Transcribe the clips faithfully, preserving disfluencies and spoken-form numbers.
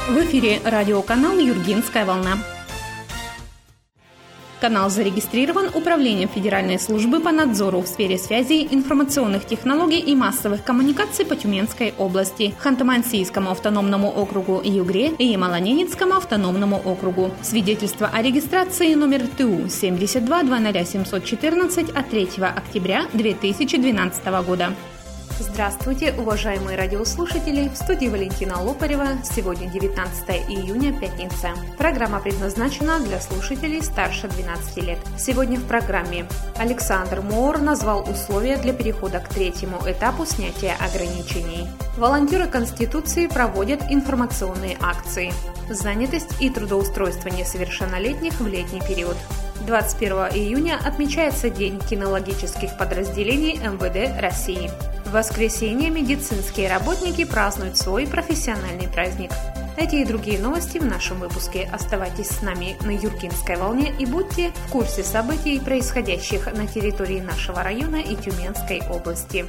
В эфире радиоканал «Юргинская волна». Канал зарегистрирован Управлением Федеральной службы по надзору в сфере связи, информационных технологий и массовых коммуникаций по Тюменской области, Ханты-Мансийскому автономному округу Югре и Ямало-Ненецкому автономному округу. Свидетельство о регистрации номер ТУ семьдесят два две ноль семь один четыре от третьего октября две тысячи двенадцатого года. Здравствуйте, уважаемые радиослушатели! В студии Валентина Лопарева. Сегодня девятнадцатое июня, пятница. Программа предназначена для слушателей старше двенадцати лет. Сегодня в программе Александр Моор назвал условия для перехода к третьему этапу снятия ограничений. Волонтеры Конституции проводят информационные акции. Занятость и трудоустройство несовершеннолетних в летний период. двадцать первого июня отмечается День кинологических подразделений эм вэ дэ России. В воскресенье медицинские работники празднуют свой профессиональный праздник. Эти и другие новости в нашем выпуске. Оставайтесь с нами на Юргинской волне и будьте в курсе событий, происходящих на территории нашего района и Тюменской области.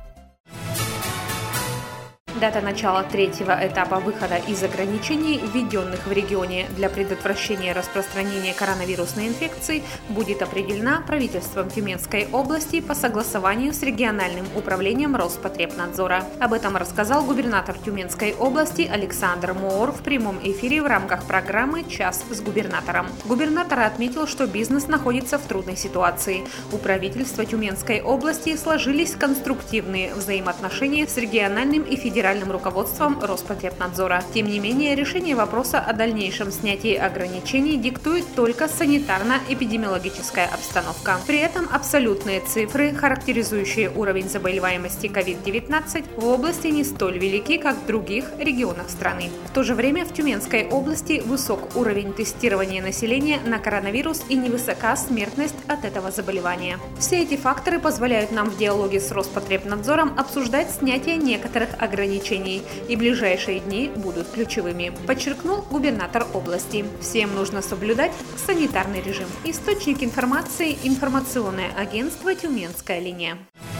Дата начала третьего этапа выхода из ограничений, введенных в регионе для предотвращения распространения коронавирусной инфекции, будет определена правительством Тюменской области по согласованию с региональным управлением Роспотребнадзора. Об этом рассказал губернатор Тюменской области Александр Моор в прямом эфире в рамках программы «Час с губернатором». Губернатор отметил, что бизнес находится в трудной ситуации. У правительства Тюменской области сложились конструктивные взаимоотношения с региональным и федеральным руководством Роспотребнадзора. Тем не менее, решение вопроса о дальнейшем снятии ограничений диктует только санитарно-эпидемиологическая обстановка. При этом абсолютные цифры, характеризующие уровень заболеваемости ковид девятнадцать, в области не столь велики, как в других регионах страны. В то же время в Тюменской области высок уровень тестирования населения на коронавирус и невысока смертность от этого заболевания. Все эти факторы позволяют нам в диалоге с Роспотребнадзором обсуждать снятие некоторых ограничений, и ближайшие дни будут ключевыми, подчеркнул губернатор области. Всем нужно соблюдать санитарный режим. Источник информации – информационное агентство «Тюменская линия».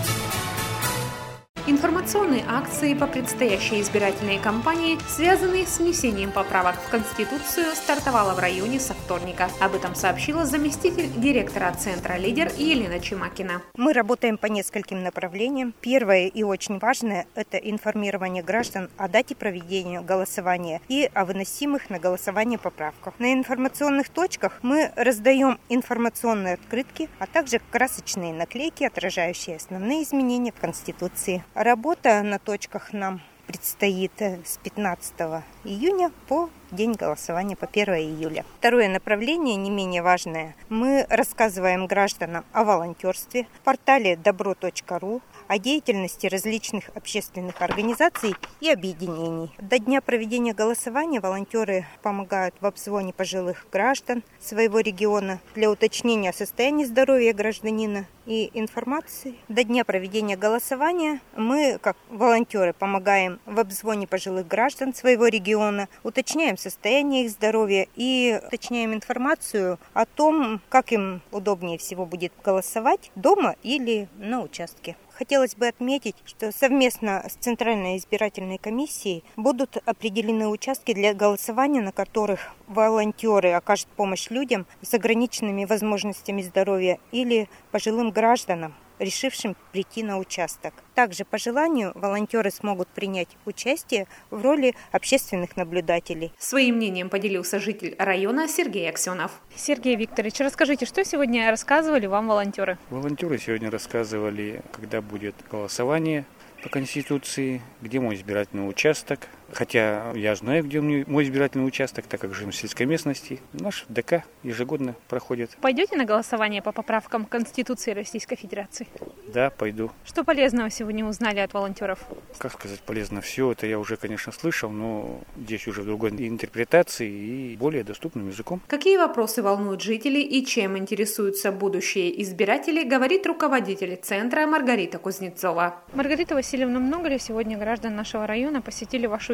Информационные акции по предстоящей избирательной кампании, связанные с внесением поправок в Конституцию, стартовала в районе со вторника. Об этом сообщила заместитель директора Центра «Лидер» Елена Чемакина. Мы работаем по нескольким направлениям. Первое и очень важное – это информирование граждан о дате проведения голосования и о выносимых на голосование поправках. На информационных точках мы раздаем информационные открытки, а также красочные наклейки, отражающие основные изменения в Конституции. Работа на точках нам предстоит с пятнадцатого июня по день голосования по первого июля. Второе направление, не менее важное, мы рассказываем гражданам о волонтерстве в портале добро точка ру, о деятельности различных общественных организаций и объединений. До дня проведения голосования волонтеры помогают в обзвоне пожилых граждан своего региона для уточнения состояния здоровья гражданина и информации. До дня проведения голосования мы, как волонтеры, помогаем в обзвоне пожилых граждан своего региона, уточняем состояние их здоровья и уточняем информацию о том, как им удобнее всего будет голосовать дома или на участке. Хотелось бы отметить, что совместно с Центральной избирательной комиссией будут определены участки для голосования, на которых волонтеры окажут помощь людям с ограниченными возможностями здоровья или пожилым гражданам, решившим прийти на участок. Также по желанию волонтеры смогут принять участие в роли общественных наблюдателей. Своим мнением поделился житель района Сергей Аксенов. Сергей Викторович, расскажите, что сегодня рассказывали вам волонтеры? Волонтеры сегодня рассказывали, когда будет голосование по Конституции, где мой избирательный участок. Хотя я знаю, где мой избирательный участок, так как живем в сельской местности. Наш ДК ежегодно проходит. Пойдете на голосование по поправкам Конституции Российской Федерации? Да, пойду. Что полезного сегодня узнали от волонтеров? Как сказать полезно? Все это я уже, конечно, слышал, но здесь уже в другой интерпретации и более доступным языком. Какие вопросы волнуют жителей и чем интересуются будущие избиратели, говорит руководитель центра Маргарита Кузнецова. Маргарита Васильевна, много ли сегодня граждан нашего района посетили вашу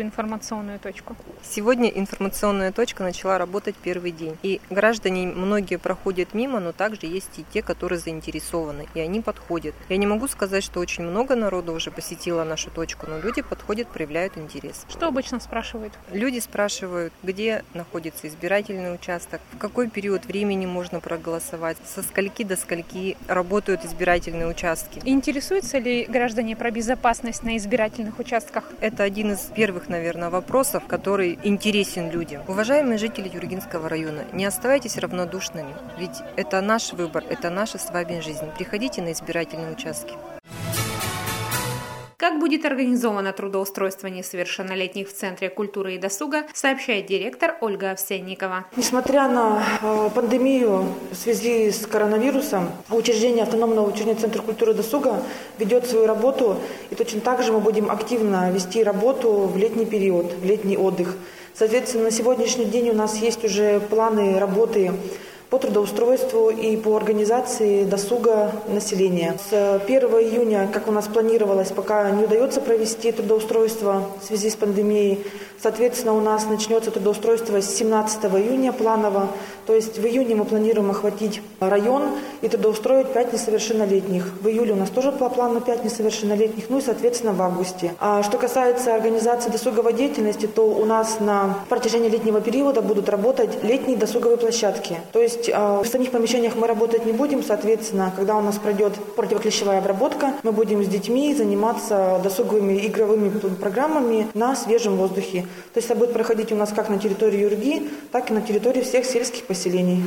информационную точку? Сегодня информационная точка начала работать первый день. И граждане многие проходят мимо, но также есть и те, которые заинтересованы, и они подходят. Я не могу сказать, что очень много народу уже посетило нашу точку, но люди подходят, проявляют интерес. Что обычно спрашивают? Люди спрашивают, где находится избирательный участок, в какой период времени можно проголосовать, со скольки до скольки работают избирательные участки. Интересуются ли граждане про безопасность на избирательных участках? Это один из первых, наверное, вопросов, который интересен людям. Уважаемые жители Юргинского района, не оставайтесь равнодушными, ведь это наш выбор, это наша с вами жизнь. Приходите на избирательные участки. Как будет организовано трудоустройство несовершеннолетних в Центре культуры и досуга, сообщает директор Ольга Овсянникова. Несмотря на э, пандемию в связи с коронавирусом, учреждение автономного учреждения Центр культуры и досуга ведет свою работу, и точно так же мы будем активно вести работу в летний период, в летний отдых. Соответственно, на сегодняшний день у нас есть уже планы работы по трудоустройству и по организации досуга населения. С первого июня, как у нас планировалось, пока не удается провести трудоустройство в связи с пандемией. Соответственно, у нас начнется трудоустройство с семнадцатого июня планово. То есть в июне мы планируем охватить район и трудоустроить пять несовершеннолетних. В июле у нас тоже по плану пять несовершеннолетних, ну и, соответственно, в августе. А что касается организации досуговой деятельности, то у нас на протяжении летнего периода будут работать летние досуговые площадки. То есть в самих помещениях мы работать не будем, соответственно, когда у нас пройдет противоклещевая обработка, мы будем с детьми заниматься досуговыми игровыми программами на свежем воздухе. То есть это будет проходить у нас как на территории Юрги, так и на территории всех сельских поселений.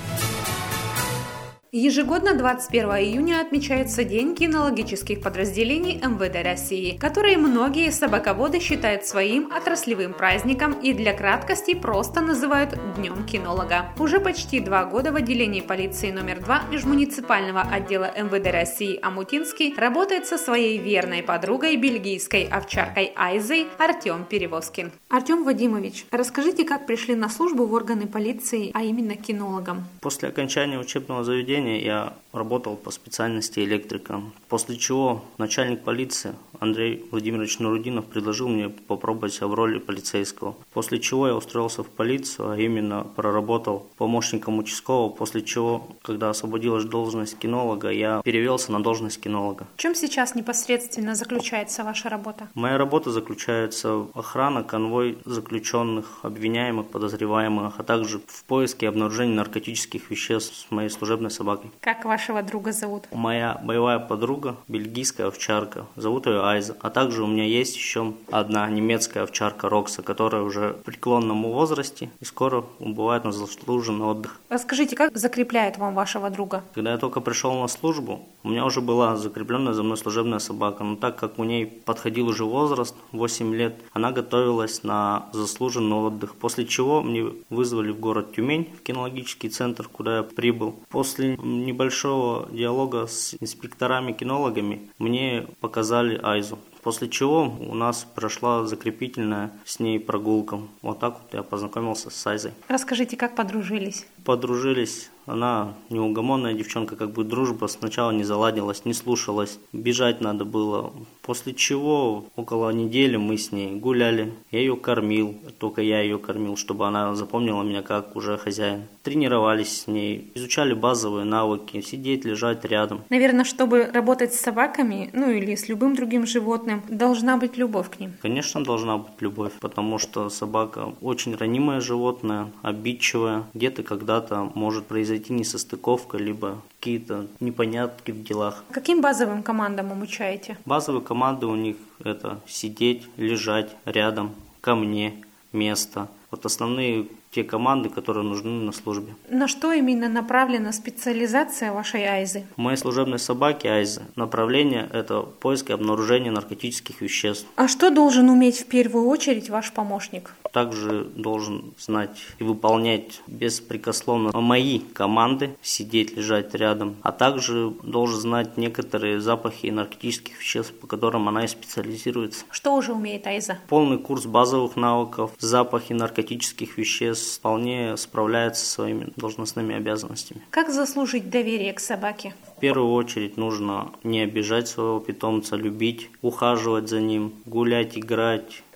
Ежегодно двадцать первого июня отмечается День кинологических подразделений эм вэ дэ России, который многие собаководы считают своим отраслевым праздником и для краткости просто называют Днем кинолога. Уже почти два года в отделении полиции номер два межмуниципального отдела эм вэ дэ России Амутинский работает со своей верной подругой, бельгийской овчаркой Айзой, Артем Перевозкин. Артем Вадимович, расскажите, как пришли на службу в органы полиции, а именно кинологом? После окончания учебного заведения я работал по специальности электрика, после чего начальник полиции Андрей Владимирович Нурудинов предложил мне попробовать себя в роли полицейского, после чего я устроился в полицию, а именно проработал помощником участкового, после чего, когда освободилась должность кинолога, я перевелся на должность кинолога. В чем сейчас непосредственно заключается ваша работа? Моя работа заключается в охране, конвой заключенных, обвиняемых, подозреваемых, а также в поиске и обнаружении наркотических веществ с моей служебной собакой. Как вашего друга зовут? Моя боевая подруга, бельгийская овчарка, зовут ее Айза. А также у меня есть еще одна немецкая овчарка Рокса, которая уже в преклонном возрасте и скоро убывает на заслуженный отдых. Расскажите, как закрепляет вам вашего друга? Когда я только пришел на службу, у меня уже была закрепленная за мной служебная собака, но так как у ней подходил уже возраст, восемь лет, она готовилась на заслуженный отдых, после чего мне вызвали в город Тюмень, в кинологический центр, куда я прибыл. После небольшого диалога с инспекторами-кинологами мне показали Айзу. После чего у нас прошла закрепительная с ней прогулка. Вот так вот я познакомился с Айзой. Расскажите, как подружились? Подружились. Она неугомонная девчонка, как бы дружба сначала не заладилась, не слушалась. Бежать надо было. После чего около недели мы с ней гуляли. Я ее кормил, только я ее кормил, чтобы она запомнила меня как уже хозяин. Тренировались с ней, изучали базовые навыки, сидеть, лежать рядом. Наверное, чтобы работать с собаками, ну или с любым другим животным, должна быть любовь к ним. Конечно, должна быть любовь, потому что собака очень ранимое животное, обидчивое. Где-то когда-то может произойти несостыковка, либо какие-то непонятки в делах. Каким базовым командам обучаете? Базовые команды у них это сидеть, лежать рядом, ко мне, место. Вот основные те команды, которые нужны на службе. На что именно направлена специализация вашей Айзы? У моей служебной собаки Айзы направление – это поиск и обнаружение наркотических веществ. А что должен уметь в первую очередь ваш помощник? Также должен знать и выполнять беспрекословно мои команды, сидеть, лежать рядом, а также должен знать некоторые запахи наркотических веществ, по которым она и специализируется. Что уже умеет Айза? Полный курс базовых навыков, запахи наркотических веществ, вполне справляется со своими должностными обязанностями. Как заслужить доверие к собаке? В первую очередь нужно не обижать своего питомца, любить, ухаживать за ним, гулять, играть.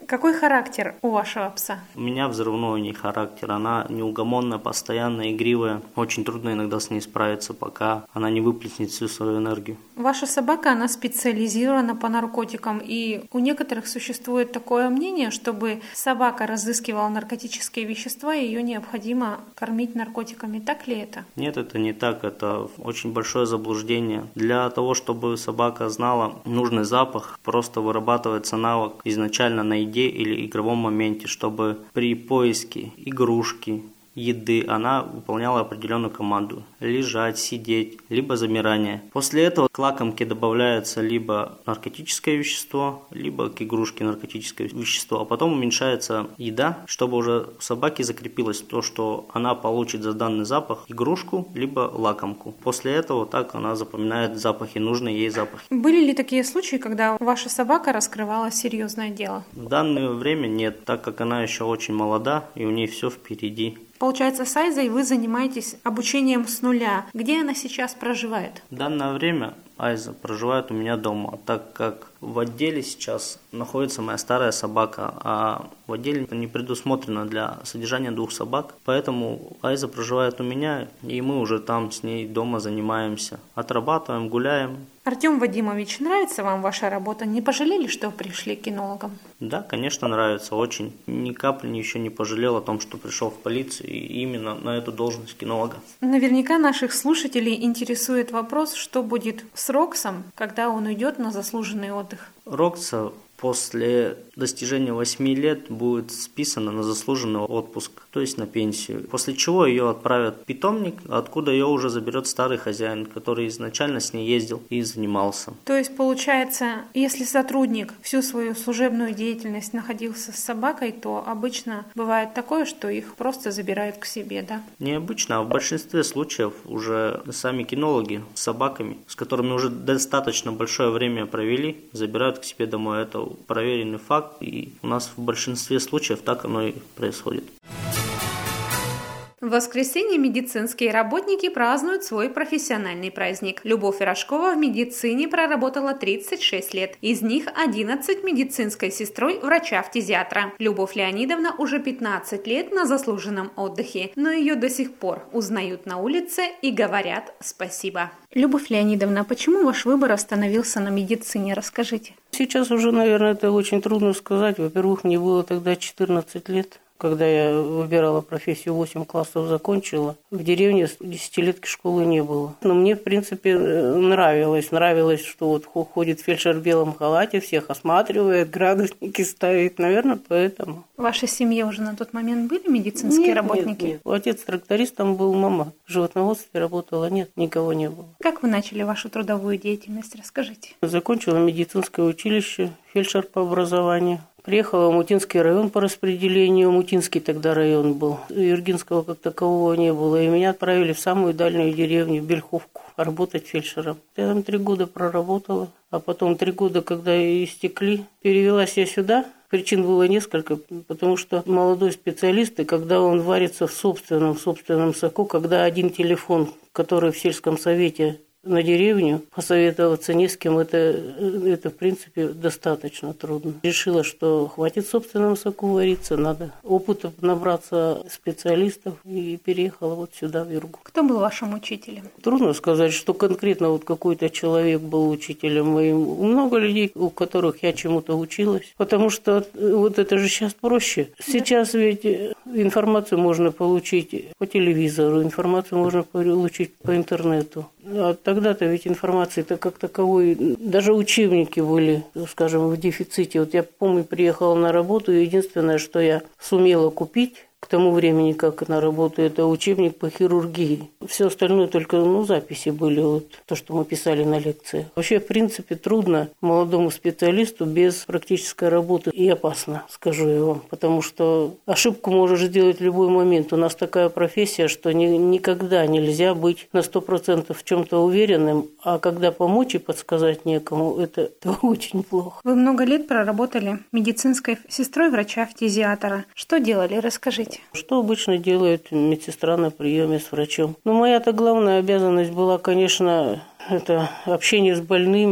Какой характер у вашего пса? У меня взрывной не характер, она неугомонная, постоянно игривая. Очень трудно иногда с ней справиться, пока она не выплеснет всю свою энергию. Ваша собака, она специализирована по наркотикам, и у некоторых существует такое мнение, чтобы собака разыскивала наркотические вещества, и ее необходимо кормить наркотиками. Так ли это? Нет, это не так, это очень большое заблуждение. Для того, чтобы собака знала нужный запах, просто вырабатывается навык изначально на еде или игровом моменте, чтобы при поиске игрушки, еды она выполняла определенную команду. Лежать, сидеть, либо замирание. После этого к лакомке добавляется либо наркотическое вещество, либо к игрушке наркотическое вещество. А потом уменьшается еда, чтобы уже у собаки закрепилось то, что она получит за данный запах игрушку, либо лакомку. После этого так она запоминает запахи, нужные ей запахи. Были ли такие случаи, когда ваша собака раскрывала серьезное дело? В данное время нет, так как она еще очень молода и у нее все впереди. Получается, с Айзой вы занимаетесь обучением с нуля. Где она сейчас проживает? В данное время Айза проживает у меня дома, так как в отделе сейчас находится моя старая собака, а в отделе не предусмотрено для содержания двух собак, поэтому Айза проживает у меня, и мы уже там с ней дома занимаемся, отрабатываем, гуляем. Артем Вадимович, нравится вам ваша работа? Не пожалели, что пришли к кинологам? Да, конечно, нравится очень. Ни капли еще не пожалел о том, что пришел в полицию и именно на эту должность кинолога. Наверняка наших слушателей интересует вопрос, что будет с Роксом, когда он уйдет на заслуженный отдых. Рокса после достижения восьми лет будет списана на заслуженный отпуск, то есть на пенсию. После чего ее отправят в питомник, откуда ее уже заберет старый хозяин, который изначально с ней ездил и занимался. То есть получается, если сотрудник всю свою служебную деятельность находился с собакой, то обычно бывает такое, что их просто забирают к себе, да? Необычно, а в большинстве случаев уже сами кинологи с собаками, с которыми уже достаточно большое время провели, забирают к себе домой. Это проверенный факт, и у нас в большинстве случаев так оно и происходит. В воскресенье медицинские работники празднуют свой профессиональный праздник. Любовь Рожкова в медицине проработала тридцать шесть лет. Из них одиннадцать медицинской сестрой врача-фтизиатра. Любовь Леонидовна уже пятнадцать лет на заслуженном отдыхе, но ее до сих пор узнают на улице и говорят спасибо. Любовь Леонидовна, почему ваш выбор остановился на медицине? Расскажите. Сейчас уже, наверное, это очень трудно сказать. Во-первых, мне было тогда четырнадцать лет. Когда я выбирала профессию, восемь классов закончила, в деревне десятилетки школы не было. Но мне, в принципе, нравилось. Нравилось, что вот ходит фельдшер в белом халате, всех осматривает, градусники ставит. Наверное, поэтому. В вашей семье уже на тот момент были медицинские нет, работники? Нет, нет. Отец трактористом был, мама в животноводстве работала. Нет, никого не было. Как вы начали вашу трудовую деятельность? Расскажите. Закончила медицинское училище, фельдшер по образованию. Приехала в Мутинский район по распределению. Мутинский тогда район был. Юргинского как такового не было. И меня отправили в самую дальнюю деревню, в Бельховку, работать фельдшером. Я там три года проработала. А потом три года, когда истекли, перевелась я сюда. Причин было несколько, потому что молодой специалист, и когда он варится в собственном, собственном соку, когда один телефон, который в сельском совете на деревню, посоветоваться не с кем, это, это в принципе достаточно трудно. Решила, что хватит в собственном соку вариться, надо опыта набраться специалистов, и переехала вот сюда, в Юргу. Кто был вашим учителем? Трудно сказать, что конкретно вот какой-то человек был учителем моим. Много людей, у которых я чему-то училась, потому что вот это же сейчас проще. Сейчас ведь информацию можно получить по телевизору, информацию можно получить по интернету. А тогда-то ведь информации-то как таковой, даже учебники были, скажем, в дефиците. Вот я помню, приехала на работу, и единственное, что я сумела купить к тому времени, как на работу, это учебник по хирургии. Все остальное только, ну, записи были, вот то, что мы писали на лекции. Вообще, в принципе, трудно молодому специалисту без практической работы, и опасно, скажу я вам, потому что ошибку можешь сделать в любой момент. У нас такая профессия, что ни, никогда нельзя быть на сто процентов в чем-то уверенным, а когда помочь и подсказать некому, это, это очень плохо. Вы много лет проработали медицинской сестрой врача-фтизиатра. Что делали? Расскажите. Что обычно делает медсестра на приеме с врачом? Ну, моя-то главная обязанность была, конечно, это общение с больными,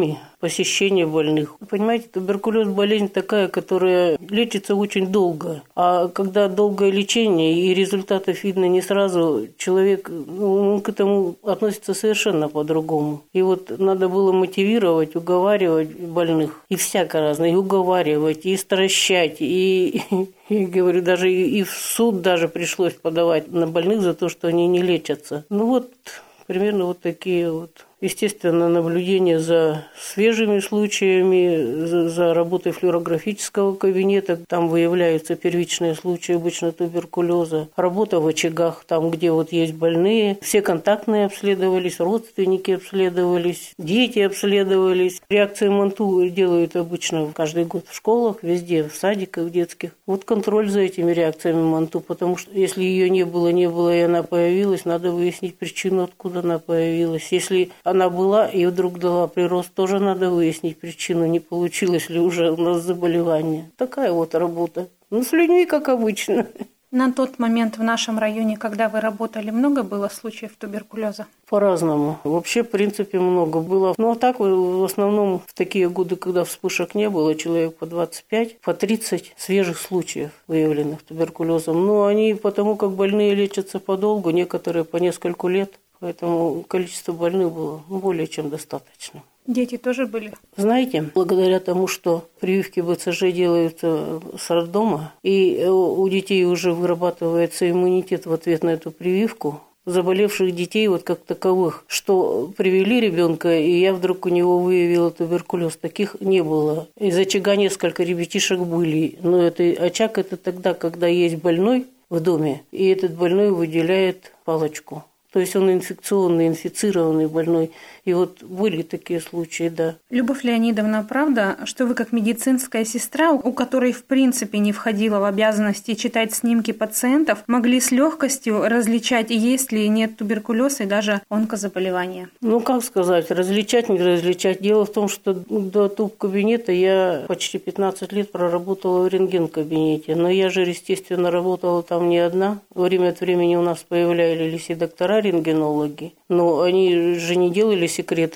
посещение больных. Понимаете, туберкулез – болезнь такая, которая лечится очень долго. А когда долгое лечение и результатов видно не сразу, человек ну, он к этому относится совершенно по-другому. И вот надо было мотивировать, уговаривать больных. И всяко разное. И уговаривать, и стращать, и... И, говорю, даже и в суд даже пришлось подавать на больных за то, что они не лечатся. Ну вот, примерно вот такие вот. Естественно, наблюдение за свежими случаями, за, за работой флюорографического кабинета. Там выявляются первичные случаи обычно туберкулеза. Работа в очагах, там, где вот есть больные. Все контактные обследовались, родственники обследовались, дети обследовались. Реакции МАНТУ делают обычно каждый год в школах, везде, в садиках детских. Вот контроль за этими реакциями МАНТУ, потому что если ее не было, не было, и она появилась, надо выяснить причину, откуда она появилась. Если она была и вдруг дала прирост, тоже надо выяснить причину, не получилось ли уже у нас заболевание. Такая вот работа. Ну, с людьми, как обычно. На тот момент в нашем районе, когда вы работали, много было случаев туберкулеза? По-разному. Вообще, в принципе, много было. Ну, а так, в основном, в такие годы, когда вспышек не было, человек по двадцать пять, по тридцать свежих случаев, выявленных туберкулезом. Но они потому, как больные лечатся подолгу, некоторые по нескольку лет. Поэтому количество больных было более чем достаточно. Дети тоже были? Знаете, благодаря тому, что прививки БЦЖ делаются с роддома, и у детей уже вырабатывается иммунитет в ответ на эту прививку, заболевших детей вот как таковых, что привели ребенка, и я вдруг у него выявила туберкулез, таких не было. Из очага несколько ребятишек были, но это очаг это тогда, когда есть больной в доме, и этот больной выделяет палочку. То есть он инфекционный, инфицированный больной. И вот были такие случаи, да. Любовь Леонидовна, правда, что вы как медицинская сестра, у которой в принципе не входило в обязанности читать снимки пациентов, могли с легкостью различать, есть ли и нет туберкулез и даже онкозаболевания? Ну, как сказать, различать, не различать. Дело в том, что до туб-кабинета я почти пятнадцать лет проработала в рентген-кабинете. Но я же, естественно, работала там не одна. Время от времени у нас появлялись и доктора, рентгенологи. Но они же не делали секрета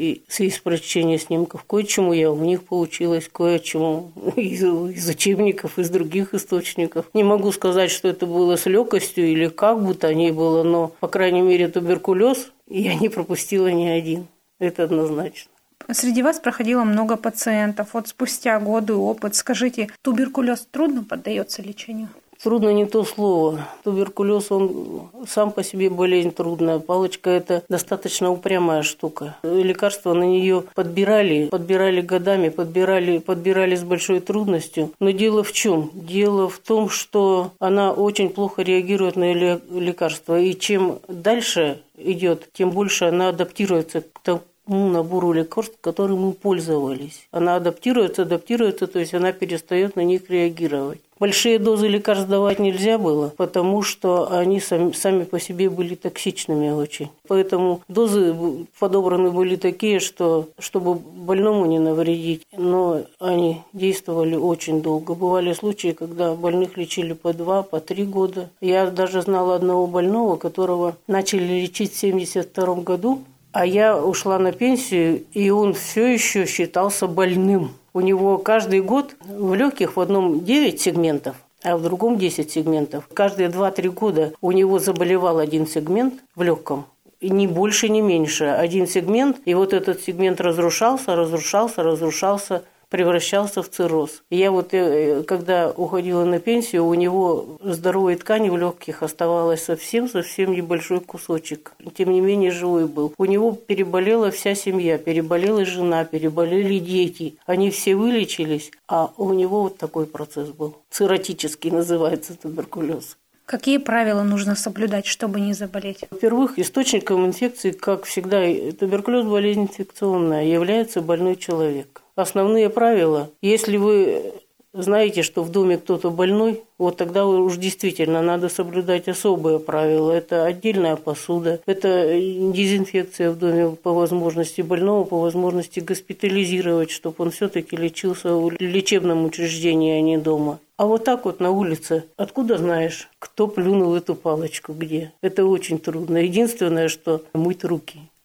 из прочтения снимков. Кое-чему я у них получилась, кое-чему из, из учебников, из других источников. Не могу сказать, что это было с легкостью или как бы то ни было, но, по крайней мере, туберкулез я не пропустила ни один. Это однозначно. Среди вас проходило много пациентов. Вот спустя годы опыт, скажите, туберкулез трудно поддается лечению? Трудно не то слово. Туберкулез, он сам по себе болезнь трудная. Палочка – это достаточно упрямая штука. Лекарства на нее подбирали, подбирали годами, подбирали, подбирали с большой трудностью. Но дело в чем? Дело в том, что она очень плохо реагирует на лекарства. И чем дальше идет, тем больше она адаптируется к тому набору лекарств, которым мы пользовались. Она адаптируется, адаптируется, то есть она перестает на них реагировать. Большие дозы лекарств давать нельзя было, потому что они сами, сами по себе были токсичными очень. Поэтому дозы подобраны были такие, что чтобы больному не навредить, но они действовали очень долго. Бывали случаи, когда больных лечили по два, по три года. Я даже знала одного больного, которого начали лечить в семьдесят втором году, а я ушла на пенсию, и он все еще считался больным. У него каждый год в легких в одном девять сегментов, а в другом десять сегментов. Каждые два-три года у него заболевал один сегмент в легком. И ни больше, ни меньше. Один сегмент, и вот этот сегмент разрушался, разрушался, разрушался, превращался в цирроз. Я вот, когда уходила на пенсию, у него здоровой ткани в легких оставалось совсем-совсем небольшой кусочек. Тем не менее, живой был. У него переболела вся семья, переболела жена, переболели дети. Они все вылечились, а у него вот такой процесс был. Цирротический называется туберкулез. Какие правила нужно соблюдать, чтобы не заболеть? Во-первых, источником инфекции, как всегда, туберкулез – болезнь инфекционная, является больной человек. Основные правила, если вы знаете, что в доме кто-то больной, вот тогда уж действительно надо соблюдать особые правила. Это отдельная посуда, это дезинфекция в доме по возможности больного, по возможности госпитализировать, чтобы он все-таки лечился в лечебном учреждении, а не дома. А вот так вот на улице, откуда знаешь, кто плюнул эту палочку где? Это очень трудно. Единственное, что мыть руки.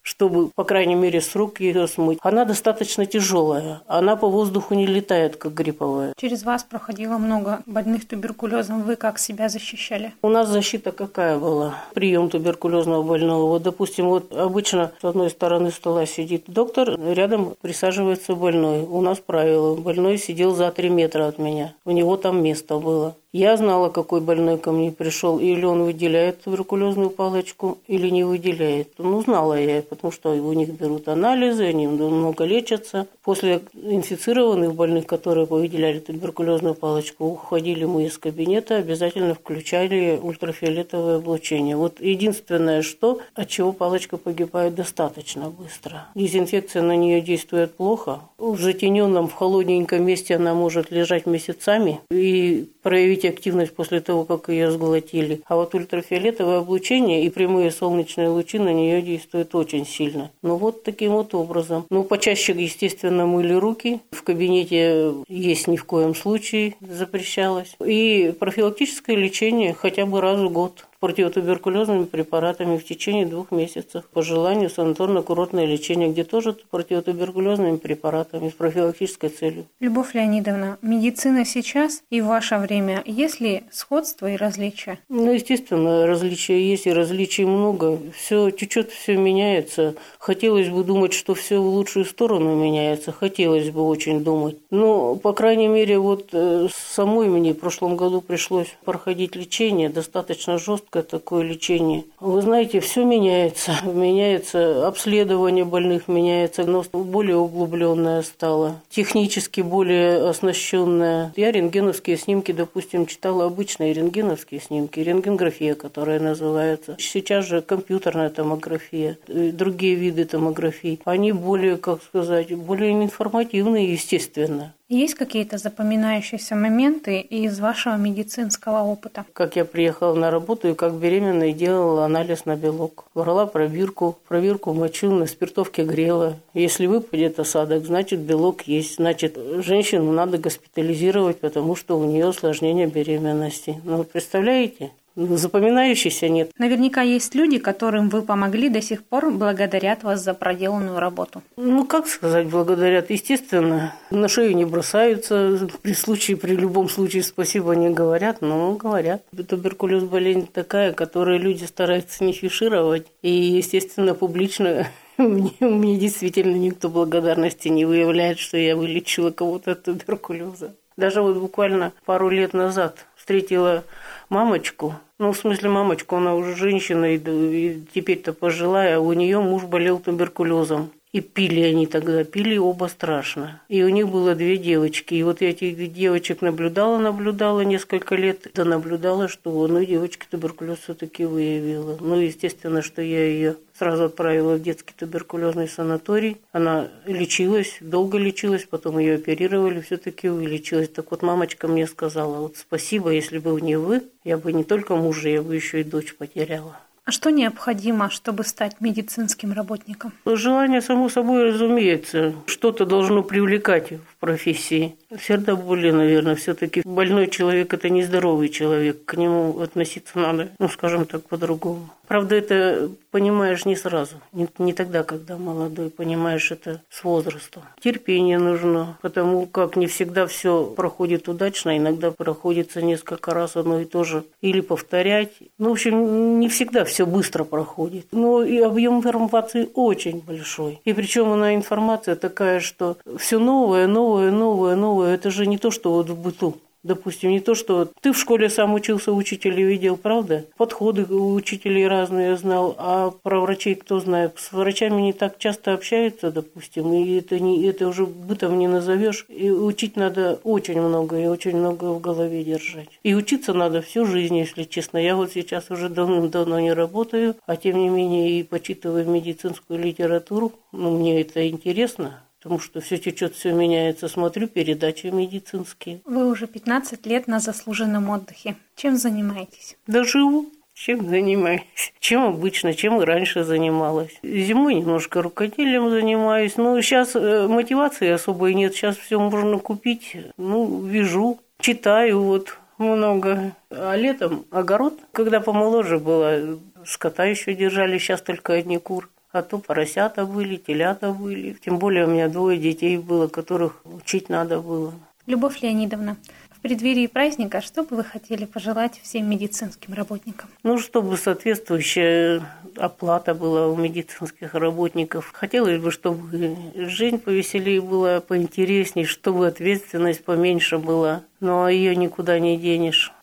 чтобы, по крайней мере, с рук ее смыть. Она достаточно тяжелая. Она по воздуху не летает, как грипповая. Через вас проходило много больных туберкулезом. Вы как себя защищали? У нас защита какая была? Прием туберкулезного больного. Вот, допустим, вот обычно с одной стороны стола сидит доктор, рядом присаживается больной. У нас правило. Больной сидел за три метра от меня. У него там место было. Я знала, какой больной ко мне пришел. Или он выделяет туберкулезную палочку, или не выделяет. Ну, знала я, потому что у них берут анализы, они много лечатся. После инфицированных больных, которые выделяли туберкулезную палочку, уходили мы из кабинета, обязательно включали ультрафиолетовое облучение. Вот единственное, что, от чего палочка погибает достаточно быстро. Дезинфекция на нее действует плохо. В затененном, в холодненьком месте она может лежать месяцами и проявить активность после того, как ее сглотили. А вот ультрафиолетовое облучение и прямые солнечные лучи на нее действуют очень сильно. Ну вот таким вот образом. Ну почаще, естественно, мыли руки. В кабинете есть ни в коем случае запрещалось. И профилактическое лечение хотя бы раз в год противотуберкулезными препаратами в течение двух месяцев. По желанию санаторно-курортное лечение, где тоже противотуберкулезными препаратами с профилактической целью. Любовь Леонидовна, медицина сейчас и в ваше время, есть ли сходство и различия? Ну, естественно, различия есть и различий много. Все чуть-чуть все меняется. Хотелось бы думать, что все в лучшую сторону меняется. Хотелось бы очень думать. Но, по крайней мере, вот самой мне в прошлом году пришлось проходить лечение достаточно жестко. Такое лечение. Вы знаете, все меняется. Меняется обследование больных, меняется, но более углубленное стало, технически более оснащенное. Я рентгеновские снимки, допустим, читала обычные рентгеновские снимки, рентгенография, которая называется. Сейчас же компьютерная томография, другие виды томографии. Они более, как сказать, более информативные, естественно. Есть какие-то запоминающиеся моменты из вашего медицинского опыта? Как я приехала на работу и как беременная делала анализ на белок. Брала пробирку, пробирку мочу, на спиртовке грела. Если выпадет осадок, значит белок есть. Значит, женщину надо госпитализировать, потому что у нее осложнение беременности. Ну, представляете? Запоминающийся нет. Наверняка есть люди, которым вы помогли, до сих пор благодарят вас за проделанную работу. Ну, как сказать, благодарят? Естественно, на шею не бросаются, при случае, при любом случае спасибо не говорят, но говорят. Туберкулез болезнь такая, которую люди стараются не фишировать, и, естественно, публично мне, мне действительно никто благодарности не выявляет, что я вылечила кого-то от туберкулеза. Даже вот буквально пару лет назад встретила мамочку, ну, в смысле мамочку, она уже женщина и, и теперь-то пожилая, у нее муж болел туберкулезом. И пили они тогда, пили оба страшно. И у них было две девочки. И вот я этих девочек наблюдала, наблюдала несколько лет. Да наблюдала, что у одной девочки туберкулез все-таки выявила. Ну, естественно, что я ее сразу отправила в детский туберкулезный санаторий. Она лечилась, долго лечилась, потом ее оперировали, все-таки вылечилась. Так вот, мамочка мне сказала, вот спасибо, если бы не вы, я бы не только мужа, я бы еще и дочь потеряла. А что необходимо, чтобы стать медицинским работником? Желание, само собой, разумеется. Что-то должно привлекать в профессии. Сердоболи, наверное, все-таки больной человек – это нездоровый человек. К нему относиться надо, ну, скажем так, по-другому. Правда, это понимаешь не сразу. Не, не тогда, когда молодой. Понимаешь это с возрастом. Терпение нужно, потому как не всегда все проходит удачно. Иногда проходится несколько раз одно и то же. Или повторять. Ну, в общем, не всегда все быстро проходит. Но и объем информации очень большой. И причем она информация такая, что все новое, новое, новое, новое. Это же не то, что вот в быту. Допустим, не то, что ты в школе сам учился, учителей видел, правда? Подходы у учителей разные знал, а про врачей кто знает? С врачами не так часто общаются, допустим, и это, не, это уже бытом не назовешь. И учить надо очень много, и очень много в голове держать. И учиться надо всю жизнь, если честно. Я вот сейчас уже давным-давно не работаю, а тем не менее и почитываю медицинскую литературу. Ну, мне это интересно. Потому что все течет, все меняется. Смотрю передачи медицинские. Вы уже пятнадцать лет на заслуженном отдыхе. Чем занимаетесь? Да живу. Чем занимаюсь? Чем обычно, чем и раньше занималась. Зимой немножко рукоделием занимаюсь. Но сейчас мотивации особой нет. Сейчас все можно купить. Ну, вяжу, читаю вот много. А летом огород, когда помоложе было, скота еще держали. Сейчас только одни кур. А то поросята были, телята были. Тем более у меня двое детей было, которых учить надо было. Любовь Леонидовна, в преддверии праздника что бы вы хотели пожелать всем медицинским работникам? Ну, чтобы соответствующая оплата была у медицинских работников. Хотелось бы, чтобы жизнь повеселее была, поинтереснее, чтобы ответственность поменьше была. Но ее никуда не денешь.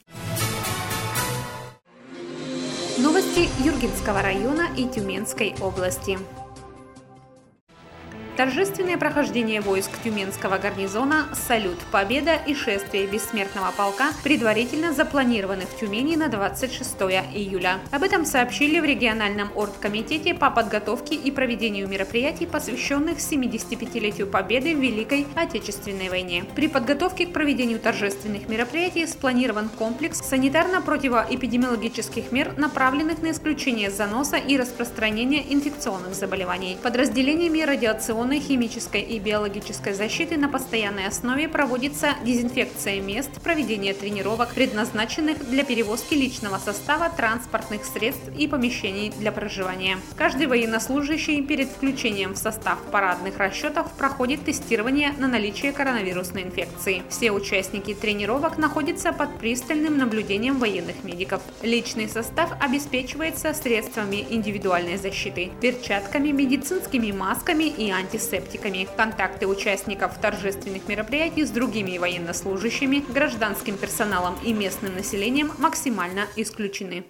Новости Юргенского района и Тюменской области. Торжественное прохождение войск Тюменского гарнизона, салют «Победа» и шествие бессмертного полка предварительно запланированы в Тюмени на двадцать шестое июля. Об этом сообщили в региональном оргкомитете по подготовке и проведению мероприятий, посвященных семидесятипятилетию Победы в Великой Отечественной войне. При подготовке к проведению торжественных мероприятий спланирован комплекс санитарно-противоэпидемиологических мер, направленных на исключение заноса и распространения инфекционных заболеваний. Подразделениями радиационной, химической и биологической защиты на постоянной основе проводится дезинфекция мест проведения тренировок, предназначенных для перевозки личного состава, транспортных средств и помещений для проживания. Каждый военнослужащий перед включением в состав парадных расчетов проходит тестирование на наличие коронавирусной инфекции. Все участники тренировок находятся под пристальным наблюдением военных медиков. Личный состав обеспечивается средствами индивидуальной защиты, перчатками, медицинскими масками и антисептиками. Контакты участников торжественных мероприятий с другими военнослужащими, гражданским персоналом и местным населением максимально исключены.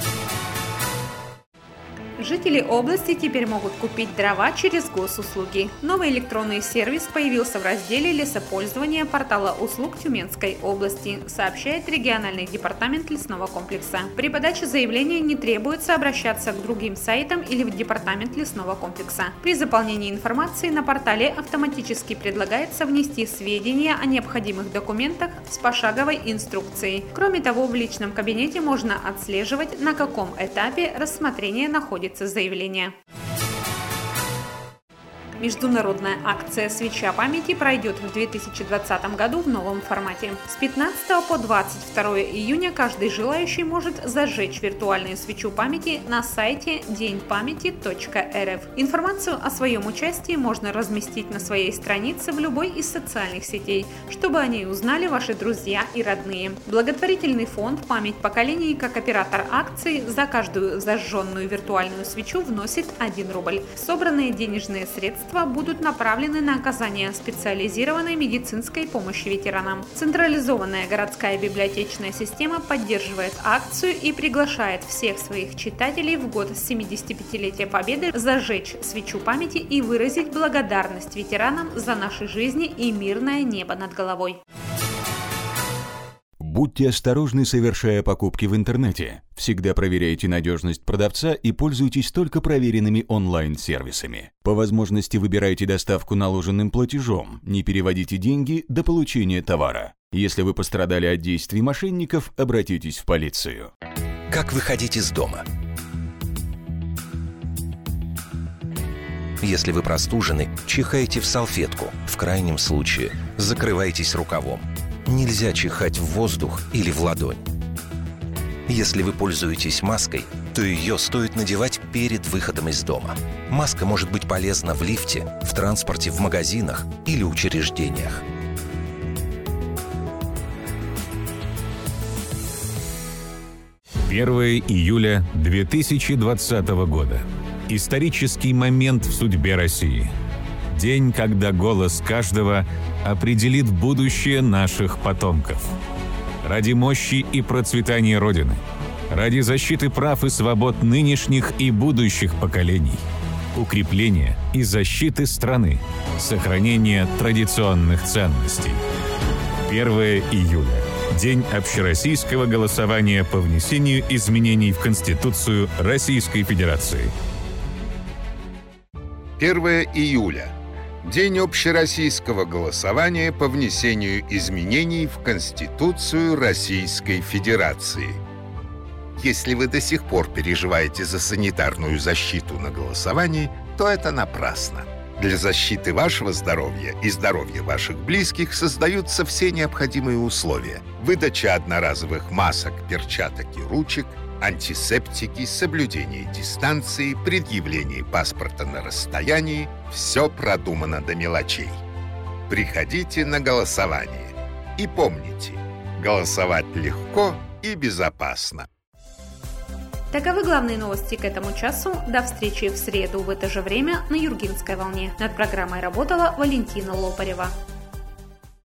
Жители области теперь могут купить дрова через госуслуги. Новый электронный сервис появился в разделе лесопользования портала услуг Тюменской области, сообщает региональный департамент лесного комплекса. При подаче заявления не требуется обращаться к другим сайтам или в департамент лесного комплекса. При заполнении информации на портале автоматически предлагается внести сведения о необходимых документах с пошаговой инструкцией. Кроме того, в личном кабинете можно отслеживать, на каком этапе рассмотрения находится заявление. Международная акция «Свеча памяти» пройдет в две тысячи двадцатом году в новом формате. С пятнадцатого по двадцать второе июня каждый желающий может зажечь виртуальную свечу памяти на сайте день памяти точка эр эф. Информацию о своем участии можно разместить на своей странице в любой из социальных сетей, чтобы о ней узнали ваши друзья и родные. Благотворительный фонд «Память поколений» как оператор акции за каждую зажженную виртуальную свечу вносит один рубль. Собранные денежные средства будут направлены на оказание специализированной медицинской помощи ветеранам. Централизованная городская библиотечная система поддерживает акцию и приглашает всех своих читателей в год семидесятипятилетия Победы зажечь свечу памяти и выразить благодарность ветеранам за наши жизни и мирное небо над головой. Будьте осторожны, совершая покупки в интернете. Всегда проверяйте надежность продавца и пользуйтесь только проверенными онлайн-сервисами. По возможности выбирайте доставку наложенным платежом, не переводите деньги до получения товара. Если вы пострадали от действий мошенников, обратитесь в полицию. Как выходить из дома? Если вы простужены, чихайте в салфетку. В крайнем случае, закрывайтесь рукавом. Нельзя чихать в воздух или в ладонь. Если вы пользуетесь маской, то ее стоит надевать перед выходом из дома. Маска может быть полезна в лифте, в транспорте, в магазинах или учреждениях. первое июля две тысячи двадцатого года. Исторический момент в судьбе России. День, когда голос каждого определит будущее наших потомков. Ради мощи и процветания Родины, ради защиты прав и свобод нынешних и будущих поколений, укрепления и защиты страны, сохранения традиционных ценностей. первое июля. День общероссийского голосования по внесению изменений в Конституцию Российской Федерации. первое июля. День общероссийского голосования по внесению изменений в Конституцию Российской Федерации. Если вы до сих пор переживаете за санитарную защиту на голосовании, то это напрасно. Для защиты вашего здоровья и здоровья ваших близких создаются все необходимые условия. Выдача одноразовых масок, перчаток и ручек, Антисептики, соблюдение дистанции, предъявление паспорта на расстоянии – все продумано до мелочей. Приходите на голосование. И помните, голосовать легко и безопасно. Таковы главные новости к этому часу. До встречи в среду в это же время на Юргинской волне. Над программой работала Валентина Лопарева.